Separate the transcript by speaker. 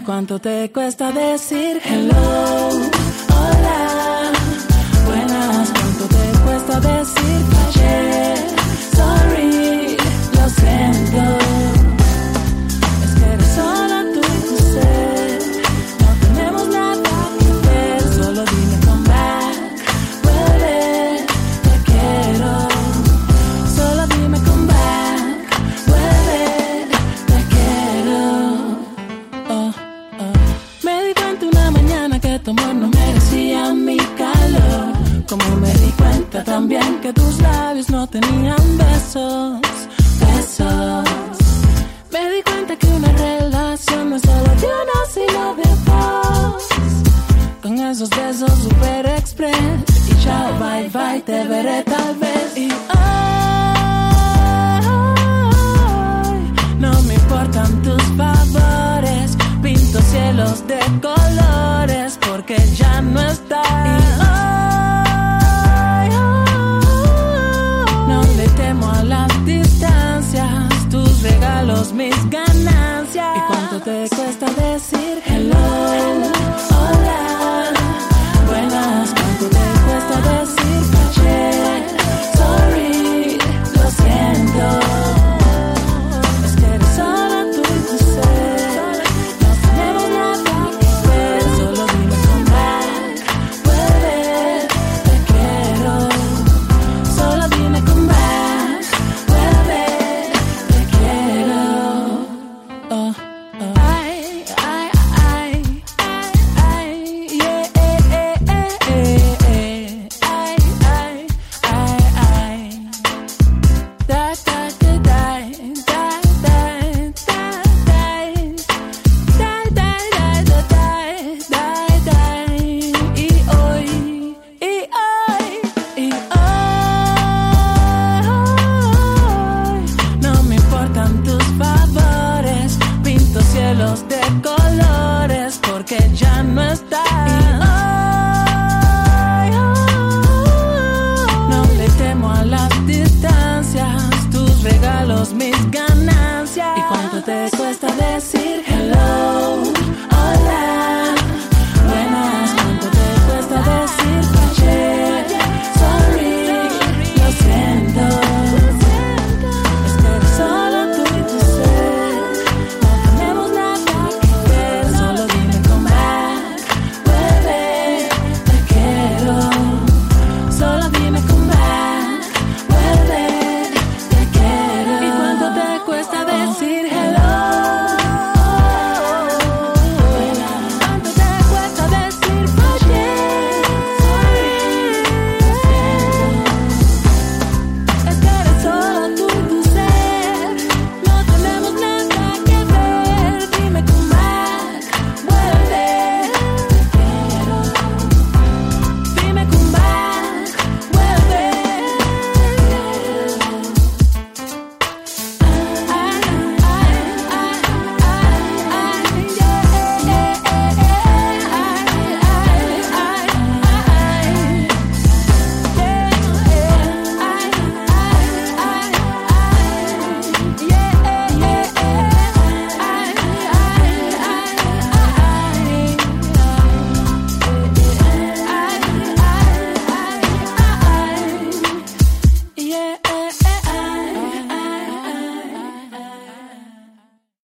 Speaker 1: cuánto te cuesta decir hello, hola, buenas? ¿Cuánto te cuesta decir fallé, sorry, lo siento? Es que eres solo tú y tu ser, no tenemos nada que ver. Solo dime come back, vuelve, te quiero. Solo dime come back, vuelve, te quiero. Me di cuenta una mañana que tu amor no merecía mi calor. Como me di cuenta también que tus labios no tenían besos, besos. Me di cuenta que una relación no es solo de uno, sino de dos. Con esos besos super express y chao, bye bye, te veré tal vez. Y hoy no me importan tus favores, pinto cielos de colores porque ya no estás. No le temo a las distancias, tus regalos mis ganancias. ¿Y cuánto te cuesta decir